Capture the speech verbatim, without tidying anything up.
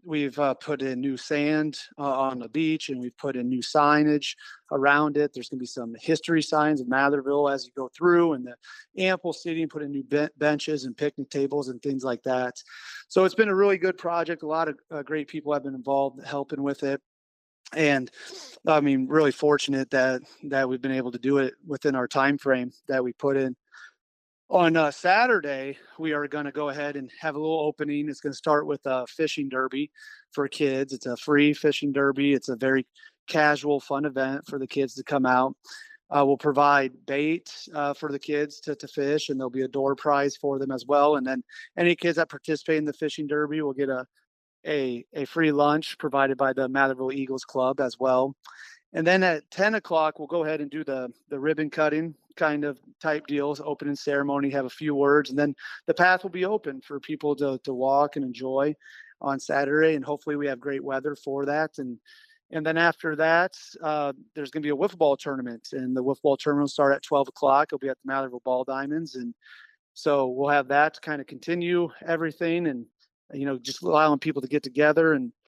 we've uh, put in new sand uh, on the beach, and we've put in new signage around it. There's going to be some history signs of Matherville as you go through, and the ample seating, put in new be- benches and picnic tables and things like that. So it's been a really good project. A lot of uh, great people have been involved helping with it, and I mean, really fortunate that that we've been able to do it within our time frame that we put in. On uh, Saturday, we are going to go ahead and have a little opening. It's going to start with a fishing derby for kids. It's a free fishing derby. It's a very casual, fun event for the kids to come out. Uh, we'll provide bait uh, for the kids to, to fish, and there'll be a door prize for them as well. And then any kids that participate in the fishing derby will get a a, a free lunch provided by the Matherville Eagles Club as well. And then at ten o'clock, we'll go ahead and do the the ribbon cutting kind of type deals, opening ceremony, have a few words, and then the path will be open for people to to walk and enjoy on Saturday. And hopefully we have great weather for that. And and then after that, uh, there's going to be a wiffle ball tournament, and the wiffle ball tournament will start at twelve o'clock. It'll be at the Matherville Ball Diamonds, and so we'll have that to kind of continue everything, and you know, just allowing people to get together and